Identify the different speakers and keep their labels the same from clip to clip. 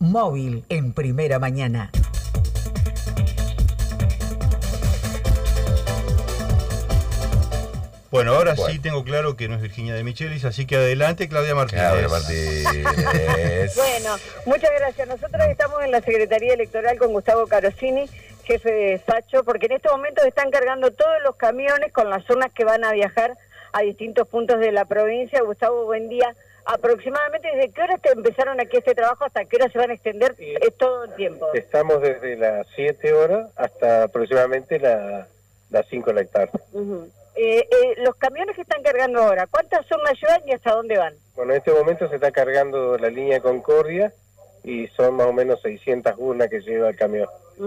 Speaker 1: Móvil en Primera Mañana.
Speaker 2: Bueno, ahora sí tengo claro que no es Virginia de Michelis, así que adelante, Claudia Martínez.
Speaker 3: Claudia Martínez.
Speaker 4: Bueno, muchas gracias. Nosotros estamos en la Secretaría Electoral con Gustavo Carosini, jefe de despacho, porque en estos momentos están cargando todos los camiones con las urnas que van a viajar a distintos puntos de la provincia. Gustavo, buen día. Aproximadamente, ¿desde qué hora empezaron aquí este trabajo hasta qué hora se van a extender? Es todo el tiempo.
Speaker 5: Estamos desde las 7 horas hasta aproximadamente las 5 de la tarde.
Speaker 4: Los camiones que están cargando ahora, ¿cuántas urnas llevan y hasta dónde van?
Speaker 5: Bueno, en este momento se está cargando la línea Concordia y son más o menos 600 urnas que lleva el camión.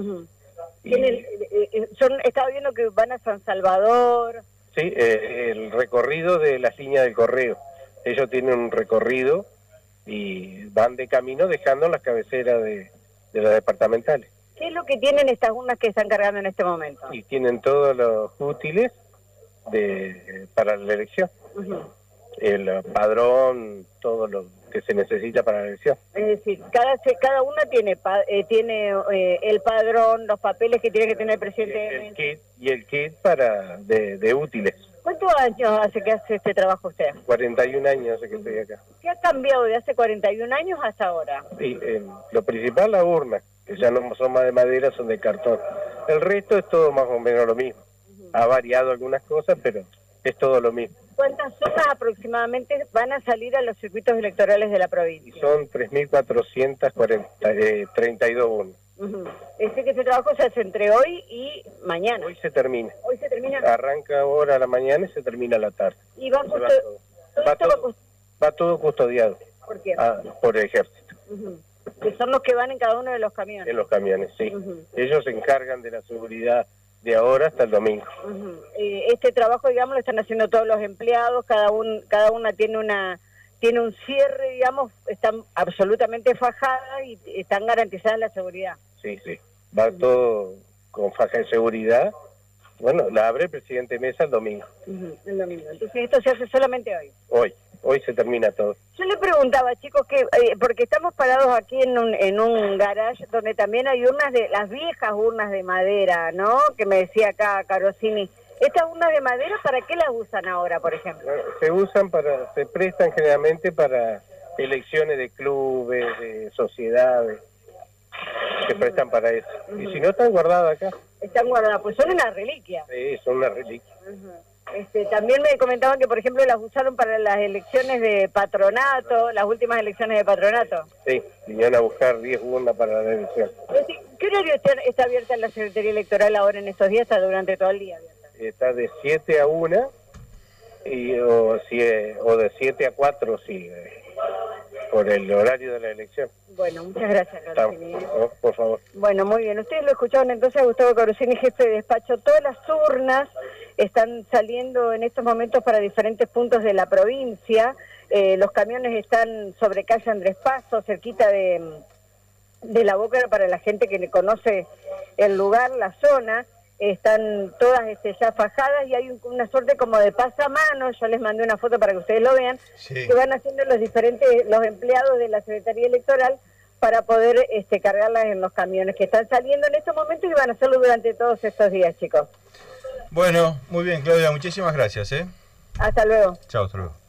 Speaker 4: Estaba viendo que van a San Salvador.
Speaker 5: Sí, el recorrido de las líneas del correo. Ellos tienen un recorrido y van de camino dejando las cabeceras de las departamentales.
Speaker 4: ¿Qué es lo que tienen estas urnas que están cargando en este momento?
Speaker 5: Y tienen todos los útiles para la elección. El padrón, todo lo que se necesita para la elección.
Speaker 4: Es decir, cada una tiene el padrón, los papeles que tiene que tener el presidente.
Speaker 5: El kit de útiles.
Speaker 4: ¿Cuántos años hace que hace este trabajo usted?
Speaker 5: 41 años hace que estoy acá.
Speaker 4: ¿Qué ha cambiado de hace 41 años hasta ahora?
Speaker 5: Sí, lo principal, la urna, que ya no son más de madera, son de cartón. El resto es todo más o menos lo mismo. Ha variado algunas cosas, pero es todo lo mismo.
Speaker 4: ¿Cuántas urnas aproximadamente van a salir a los circuitos electorales de la provincia?
Speaker 5: Son 3.432 urnas.
Speaker 4: Es que este trabajo se hace entre hoy y mañana.
Speaker 5: Hoy se termina.
Speaker 4: ¿Hoy se termina?
Speaker 5: Arranca ahora a la mañana y se termina a la tarde.
Speaker 4: ¿Y
Speaker 5: va todo custodiado?
Speaker 4: ¿Por qué?
Speaker 5: Por el ejército.
Speaker 4: Que son los que van en cada uno de los camiones.
Speaker 5: En los camiones, sí. Ellos se encargan de la seguridad de ahora hasta el domingo.
Speaker 4: Este trabajo, digamos, lo están haciendo todos los empleados, cada una tiene un cierre, digamos, están absolutamente fajadas y están garantizadas la seguridad.
Speaker 5: Sí, sí, va todo con faja de seguridad. Bueno, la abre el presidente Mesa el domingo.
Speaker 4: El domingo. Entonces esto se hace solamente hoy.
Speaker 5: Hoy se termina todo.
Speaker 4: Yo le preguntaba, chicos, porque estamos parados aquí en un garage donde también hay las viejas urnas de madera, ¿no? Que me decía acá Carosini. ¿Estas urnas de madera para qué las usan ahora, por ejemplo?
Speaker 5: Se prestan generalmente para elecciones de clubes, de sociedades. Se prestan para eso. Y si no, están guardadas acá.
Speaker 4: Están guardadas, pues son una reliquia.
Speaker 5: Sí, son una reliquia.
Speaker 4: También me comentaban que, por ejemplo, las usaron para las elecciones de patronato, las últimas elecciones de patronato.
Speaker 5: Sí, vinieron a buscar 10 urnas para la elección.
Speaker 4: ¿Qué horario está abierta la Secretaría Electoral ahora en estos días? ¿Está durante todo el día abierta?
Speaker 5: Está de 7 a 1 o de 7 a 4, sí, por el horario de la elección.
Speaker 4: Bueno, muchas gracias, Carosini.
Speaker 5: No, por favor.
Speaker 4: Bueno, muy bien. Ustedes lo escucharon entonces a Gustavo Carosini, jefe de despacho. Todas las urnas están saliendo en estos momentos para diferentes puntos de la provincia. Los camiones están sobre calle Andrés Paso, cerquita de la Boca, para la gente que conoce el lugar, la zona. Están todas ya fajadas y hay una suerte como de pasamano. Yo les mandé una foto para que ustedes lo vean, que van haciendo los empleados de la Secretaría Electoral para poder cargarlas en los camiones que están saliendo en estos momentos y van a hacerlo durante todos estos días, chicos.
Speaker 2: Bueno, muy bien, Claudia, muchísimas gracias.
Speaker 4: Hasta luego.
Speaker 2: Chao, hasta luego.